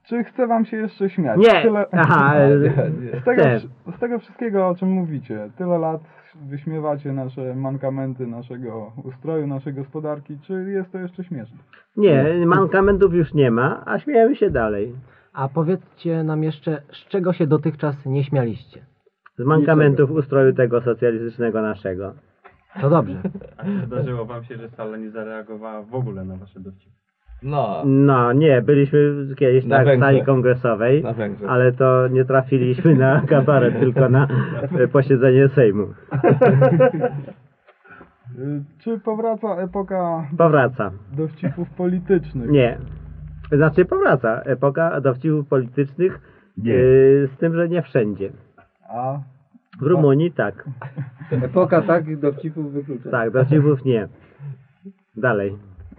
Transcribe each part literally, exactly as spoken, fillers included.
Czy chce wam się jeszcze śmiać? Nie! Tyle... Aha, z, tego, chcę. z tego wszystkiego, o czym mówicie, tyle lat wyśmiewacie nasze mankamenty naszego ustroju, naszej gospodarki, czy jest to jeszcze śmieszne? Nie, mankamentów już nie ma, a śmiejemy się dalej. A powiedzcie nam jeszcze, z czego się dotychczas nie śmialiście? Z mankamentów ustroju tego socjalistycznego naszego. To dobrze. A czy zdarzyło wam się, że sala nie zareagowała w ogóle na wasze dowcipy? No, No nie, byliśmy kiedyś Na tak w Węgrzech. sali kongresowej, na Węgrzech. ale to nie trafiliśmy na kabaret, tylko na e, posiedzenie Sejmu. Y, Czy powraca epoka Powraca. dowcipów politycznych? Nie. Znaczy powraca epoka dowcipów politycznych, Nie. yy, z tym, że nie wszędzie. A W Rumunii tak. Epoka tak, dowcipów wyklucza. Tak, dowcipów nie. Dalej.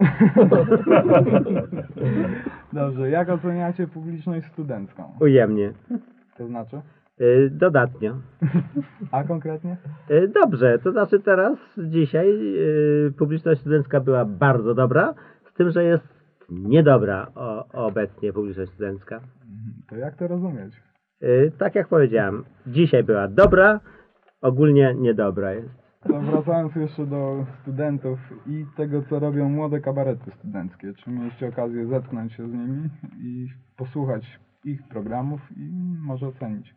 dobrze, jak oceniacie publiczność studencką? Ujemnie. To znaczy? Yy, dodatnio. A konkretnie? Yy, dobrze, to znaczy teraz, dzisiaj yy, publiczność studencka była bardzo dobra, z tym, że jest niedobra o, obecnie publiczność studencka. To jak to rozumieć? Yy, tak jak powiedziałem, dzisiaj była dobra, ogólnie niedobra jest. To wracając jeszcze do studentów i tego, co robią młode kabarety studenckie. Czy mieliście okazję zetknąć się z nimi i posłuchać ich programów i może ocenić?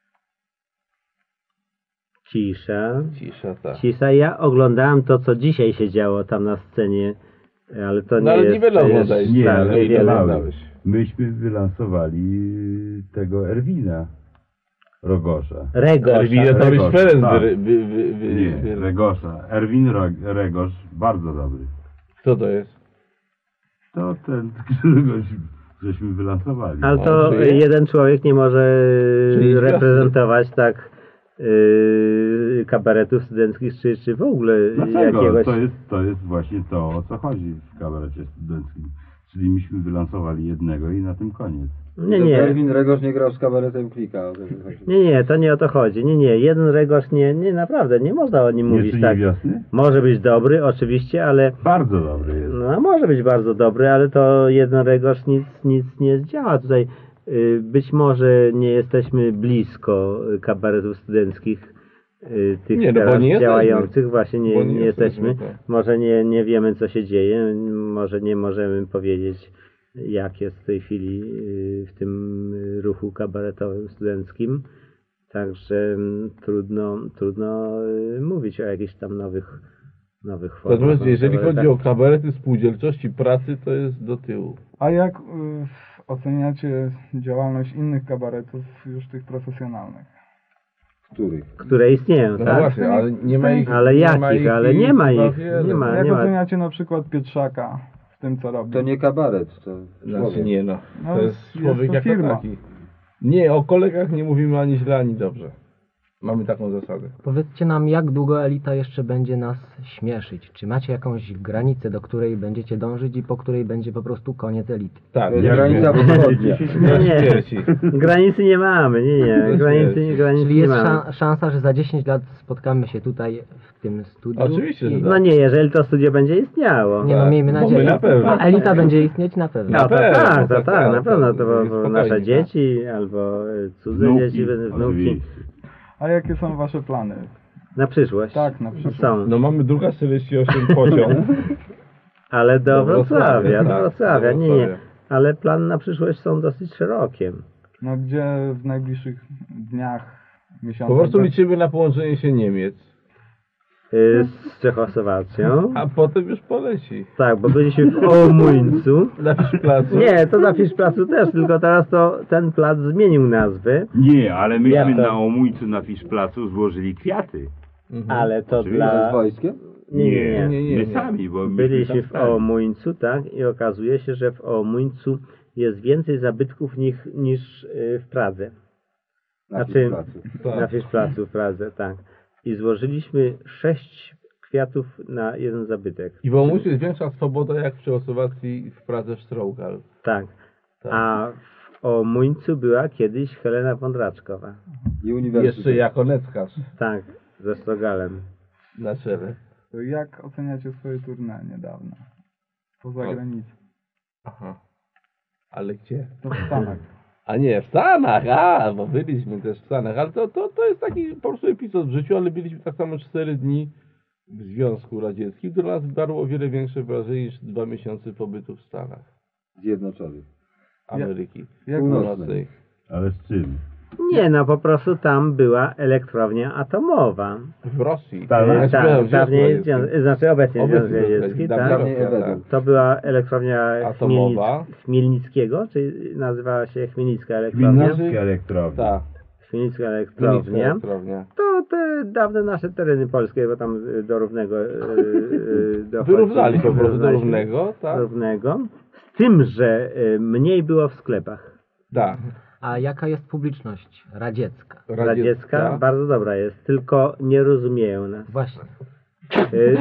Cisza. Cisza, tak. Cisza. Ja oglądałem to, co dzisiaj się działo tam na scenie, ale to nie No ale jest... niewiele to jest- oglądałeś. Nie, tak, ale niewiele. oglądałeś. Myśmy wylansowali tego Erwina Rogosza. Regosza. Erwina to byś Regos, Ferenc tak. wy, wy, wy, wy, Nie, wy, Regosza. Erwin Ro- Regosz, bardzo dobry. Kto to jest? To ten, którego żeśmy wylansowali. Ale A, to żyje? jeden człowiek nie może Czyli reprezentować tak yy, kabaretów studenckich, czy, czy w ogóle Dlaczego? jakiegoś... To jest, to jest właśnie to, o co chodzi w kabarecie studenckim. Czyli myśmy wylansowali jednego i na tym koniec. Nie, nie. Erwin Regosz nie grał z kabaretem Klika. Nie, nie, to nie o to chodzi. Nie, nie, jeden Regosz nie, nie, naprawdę, nie można o nim mówić Jeszcze tak. nie wiosny? Może być dobry, oczywiście, ale... Bardzo dobry jest. No, może być bardzo dobry, ale to jeden Regosz nic, nic nie zdziała tutaj. Y, Być może nie jesteśmy blisko y, kabaretów studenckich, y, tych Nie, no bo teraz nie działających, jesteśmy. właśnie Bo nie, nie nie jesteśmy, jesteśmy. tak. Może nie, nie wiemy, co się dzieje, może nie możemy powiedzieć, jak jest w tej chwili y, w tym y, ruchu kabaretowym studenckim. Także mm, trudno, trudno y, mówić o jakichś tam nowych, nowych formach. Natomiast jeżeli nowych chodzi o kabarety spółdzielczości pracy, to jest do tyłu. A jak y, oceniacie działalność innych kabaretów, już tych profesjonalnych? Których? które istnieją, No tak? właśnie, ale nie ma ich. Ale nie ma jakich? Ale nie ma chyba ich. wiele. Nie ma. Jak oceniacie na przykład Pietrzaka w tym, co robi? To nie kabaret, to Znaczy człowiek. nie no. No, To jest jest człowiek to jako firma. taki. Nie, o kolegach nie mówimy ani źle, ani dobrze. Mamy taką zasadę. Powiedzcie nam, jak długo Elita jeszcze będzie nas śmieszyć? Czy macie jakąś granicę, do której będziecie dążyć i po której będzie po prostu koniec Elity? Tak, To jest jak granica nie- wschodnia. na Nie. śmierci. Granicy nie mamy, nie, nie. Granicy, granicy Czyli nie jest mamy. szan- szansa, że za dziesięć lat spotkamy się tutaj w tym studiu? Oczywiście, że i... tak. No nie, jeżeli to studio będzie istniało. Nie no, miejmy Bo nadzieję. my na pewno. A Elita będzie istnieć na pewno. No to pewno, tak, to tak, tak, na tak, pewno to to bo, bo spokojnie, nasze tak. dzieci albo e, cudze Wnuki, dzieci, będą wnuki. oczywiście. A jakie są wasze plany? Na przyszłość. Tak, na przyszłość. Są, No mamy druga czterdzieści osiem pociąg. ale do Do Wrocławia, Wrocławia, do tak, Wrocławia, do nie, nie. Wrocławia. Ale plany na przyszłość są dosyć szerokie. No gdzie w najbliższych dniach, miesiącach... Po prostu be- liczymy na połączenie się Niemiec, Y, Z Czechosłowacją. a potem już poleci. Tak, bo byliśmy w Omuńcu. Na Fiszplacu. Nie, to na Fiszplacu też, tylko teraz to ten plac zmienił nazwę, Nie, ale myśmy Ja to- na Omójcu na Fiszplacu złożyli kwiaty. Mhm. ale to Oczywiście. Z dla... wojskiem? Nie, nie, nie. nie, nie, my nie. sami, bo myśmy Byliśmy tam w stali. Omuńcu, tak, i okazuje się, że w Omuńcu jest więcej zabytków niż, niż y, w Pradze. Na Znaczy, placu. Tak. na Fiszplacu w Pradze, tak. I złożyliśmy sześć kwiatów na jeden zabytek. I w Omusiu jest większa swoboda jak w Czechosłowacji w Pradze Sztrougal. Tak. Tak. A w Omuńcu była kiedyś Helena Wądraczkowa. I uniwersytet. Jeszcze jako neckarz Tak, ze Strogalem. na czele. To jak oceniacie swoje tournée niedawno? Poza O. granicą. Aha. Ale gdzie? To w Stanach. A nie, w Stanach, a, bo byliśmy też w Stanach, ale to, to, to jest taki po prostu epizod w życiu, ale byliśmy tak samo cztery dni w Związku Radzieckim, które nas wydarło o wiele większe wrażenie niż dwa miesiące pobytu w Stanach Zjednoczonych. Ameryki Jak Północnej. Ale z czym? Nie, no po prostu tam była elektrownia atomowa. W Rosji. Tak, Ja Tak, śpiewam w dawniej Związku Zwią- Radzieckim. znaczy obecnie Obecnie Związek Radziecki, dawniej tak? Dawniej Rosja, Ewedon. To była elektrownia Atomowa. Chmielnic- Chmielnickiego, czy nazywała się Chmielnicka elektrownia? Chmielnicka elektrownia. Tak, Chmielnicka Chmielnicka elektrownia. elektrownia. To te dawne nasze tereny polskie, bo tam y, do równego y, y, dochodzi. Wyrównali po prostu do Wyrównaliśmy równego, tak? do równego. Z tym, że y, mniej było w sklepach. Tak. A jaka jest publiczność radziecka? Radziecka bardzo dobra jest, tylko nie rozumieją nas. Właśnie. Y,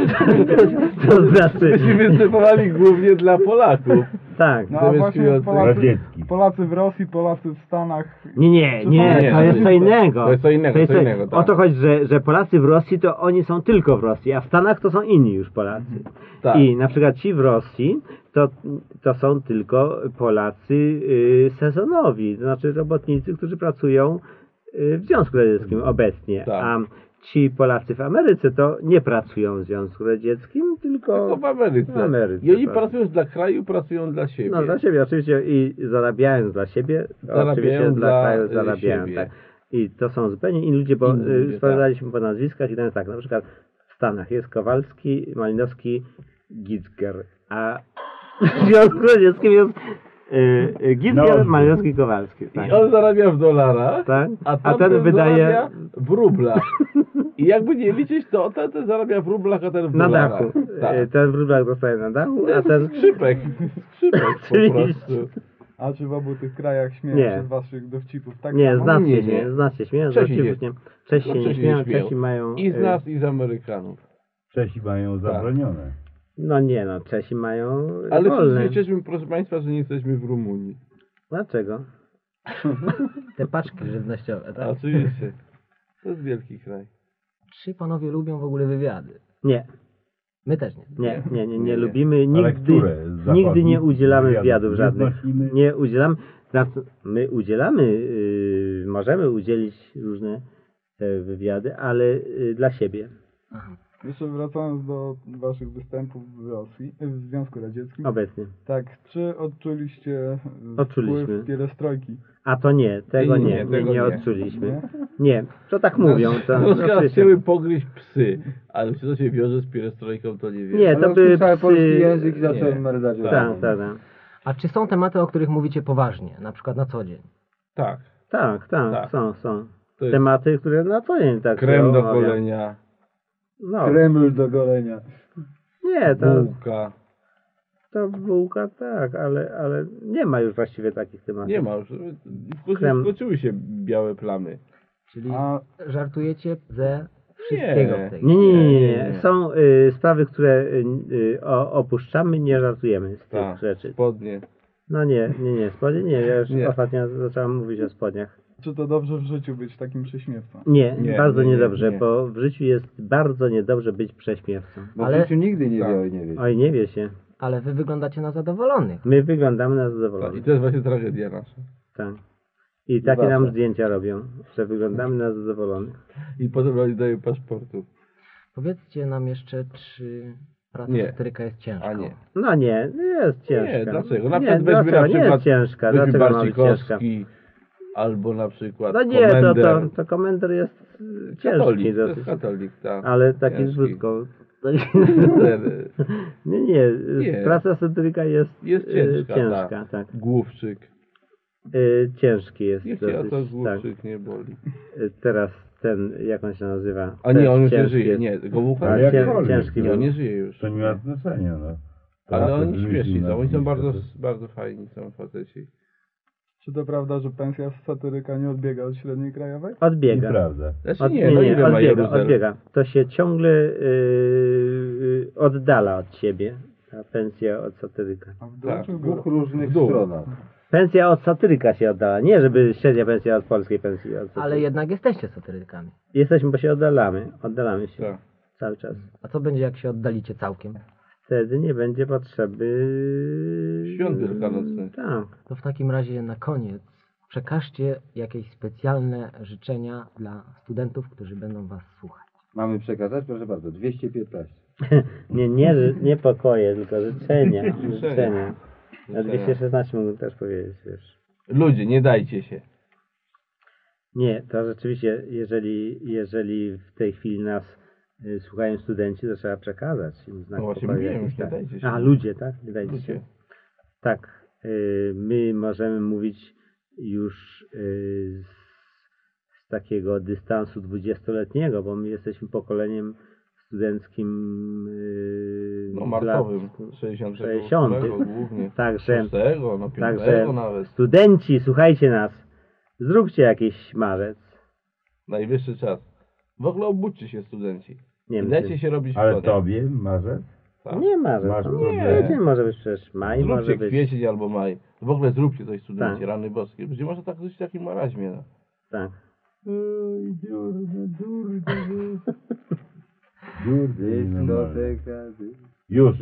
to znaczy, Myśmy występowali głównie dla Polaków. tak. No a właśnie Zamiast Polacy, Radziecki. Polacy w Rosji, Polacy w Stanach. Nie, nie, Czy nie, nie, to to jest jest- co innego. to jest co innego, jest co innego, tak. O to chodzi, że, że Polacy w Rosji to oni są tylko w Rosji, a w Stanach to są inni już Polacy. Tak. I na przykład ci w Rosji to, to są tylko Polacy y, sezonowi, to znaczy robotnicy, którzy pracują y, w Związku Radzieckim obecnie. Tak. A ci Polacy w Ameryce to nie pracują w Związku Radzieckim, tylko, Tylko w Ameryce. w Ameryce, I oni tak. pracują dla kraju, pracują dla siebie. No dla siebie oczywiście i zarabiając dla siebie, Zarabiają oczywiście dla, dla, kraju y, zarabiają, siebie. tak. I to są zupełnie inni ludzie, bo Inni ludzie, y, sprawdzaliśmy po nazwiskach i tam jest tak, na przykład w Stanach jest Kowalski, Malinowski, Gitzger, a w Związku Radzieckim jest y, y, Gitzger, No. Malinowski, Kowalski. Tak. I on zarabia w dolarach, Tak? a, A tamten ten wydaje zarabia w rublach. I jakby nie liczyć, to ten, ten zarabia w rublach, a ten w na dolarach. dachu. Tak. Y, Ten w rublach dostaje na dachu, a ten... Skrzypek. Skrzypek po Oczywiście. prostu. A czy w obu tych krajach śmieją Nie. się z waszych dowcipów? Tak Nie, samo? z nas Nie, się nie. śmieją, z nas się śmieją, z Czesi dowcipów się- nie. Czesi się No, nie Czesi śmieją, się śmieją. Czesi mają... I z y, nas, i z Amerykanów. Czesi mają zabronione. No nie no, Czesi mają Ale wolne. wszyscy cieszymy, proszę Państwa, że nie jesteśmy w Rumunii. Dlaczego? Te paczki żywnościowe, tak? Oczywiście. To jest wielki kraj. Czy panowie lubią w ogóle wywiady? Nie, My też nie. nie, nie, nie, nie, Nie. lubimy, Ale nigdy, które z zachodnich nigdy nie udzielamy wywiadów wywiadów nie żadnych. znosimy? Nie udzielamy, znaczy my udzielamy, yy, możemy udzielić różne te wywiady, ale yy, dla siebie, Jeszcze wracając do waszych występów w Rosji, w Związku Radzieckim. obecnie. Tak, czy odczuliście e, Odczuliśmy. wpływ pierestrojki? A to nie, tego Nie, nie, nie, nie, tego nie nie. odczuliśmy. Nie? Nie, to tak mówią. To, No, no, oczywiście. chciały pogryźć psy, ale czy to się wiąże z pierestrojką, to nie wiem. Nie, Ale to były usłyszałem polski psy... język i zacząłem Nie. merdać. Tak, tak, tak. A czy są tematy, o których mówicie poważnie, na przykład na co dzień? Tak. Tak, tak, Tak. są, są. To jest Tematy, które na co dzień tak się krem do omawia. golenia, No, Kreml do golenia. nie, to, bułka. to bułka tak, ale, ale nie ma już właściwie takich tematów. Nie ma już. Skończy, Krem. skończyły się białe plamy. Czyli A żartujecie ze wszystkiego Nie. w tej Nie, nie, nie, nie, Nie, nie. nie. Są y, sprawy, które y, y, o, opuszczamy, nie żartujemy z tych Tak, rzeczy. spodnie. No nie, nie, nie, spodnie nie, ja już Nie. ostatnio zacząłem mówić o spodniach. czy to dobrze w życiu być takim prześmiewcą? Nie, Nie, bardzo nie, nie, niedobrze, nie. bo w życiu jest bardzo niedobrze być prześmiewcą. Bo Ale- w życiu nigdy nie Tak. wie, oj nie wie. Oj, nie wie się. Ale wy wyglądacie na zadowolonych. My wyglądamy na Tak, zadowolonych. I to jest właśnie tragedia nasza. Tak. I takie Wasza. nam zdjęcia robią, że wyglądamy na zadowolonych. I potem oni dają paszportów. Powiedzcie nam jeszcze, czy praca Nie. satyryka jest ciężka? A nie. No nie, nie jest ciężka. Nie, dlaczego? Na nie, przykład weźmy dlaczego? na Nie przykład jest ciężka, weźmy dlaczego ma być ciężka? Barcikowski, albo na przykład No nie, to, komender. to, to komender jest y, ciężki Katolik, to dosyć. jest katolik, tak. Ale taki z Ciężki. wódką. Ten, Nie, nie, Nie. praca satyryka jest, Jest y, ciężka, ciężka tak. tak. Główczyk. Y, ciężki jest Niech cię o dosyć, to tak. główczyk nie boli. Y, Teraz ten, jak on się nazywa? A nie, Też on już nie ciężki żyje. jest. Nie, Gomułka Ale nie żyje. jakkolwiek, ciężki Nie, był. on nie żyje już. To nie ma znaczenia, no. Ale Facet oni wymyślił śmieszni są, oni są nazwisko, bardzo, to- bardzo fajni, są faceci. Czy to prawda, że pensja z satyryka nie odbiega od średniej krajowej? Odbiega. Nieprawda. Znaczy Od, nie, no ile ma odbiega, Jeruzalem? odbiega. To się ciągle yy, oddala od siebie, ta pensja od satyryka. A w dół Tak, czy w W górę? dwóch różnych W dół. stronach. Pensja od satyryka się oddala, nie żeby średnia pensja od polskiej pensji. Od satyryka. Ale jednak jesteście satyrykami. Jesteśmy, bo się oddalamy, oddalamy się Tak. cały czas. A co będzie, jak się oddalicie całkiem? wtedy nie będzie potrzeby... Świąt wielkanocnych. Tak. To w takim razie na koniec przekażcie jakieś specjalne życzenia dla studentów, którzy będą was słuchać. Mamy przekazać? Proszę bardzo, dwieście piętnaście. Nie, nie, ży- nie pokoje, tylko życzenia. Życzenia. życzenia. Na dwieście szesnaście mógłbym też powiedzieć, wiesz. Ludzie, nie dajcie się. Nie, to rzeczywiście, jeżeli, jeżeli w tej chwili nas y, słuchają studenci, to trzeba przekazać im znak No właśnie pokoju mówiłem, jakiś, nie tak. dajcie się. A, ludzie, tak? Nie dajcie Ludzie. się. Tak, y, my możemy mówić już y, z, z takiego dystansu dwudziestoletniego, bo my jesteśmy pokoleniem studenckim y, No z marcowym, lat sześćdziesiątego sześćdziesiątych. głównie. Także, szóstego, no piątego także nawet. studenci, słuchajcie nas, zróbcie jakiś marzec. Najwyższy czas. W ogóle obudźcie się studenci. Nie I wiem, dajcie czy- się robić w Ale konia. tobie, marzec? Tak. Nie marzec. Masz no. problemy. Kwiecień może być przecież maj, może Zróbcie być. kwiecień albo maj. W ogóle zróbcie coś studenci, Tak. rany boskie. Będzie może tak żyć w takim maraźmie. No. Tak. Oj, dziurne, dziurne. Dziurne, Dyskoteka, dy- Już.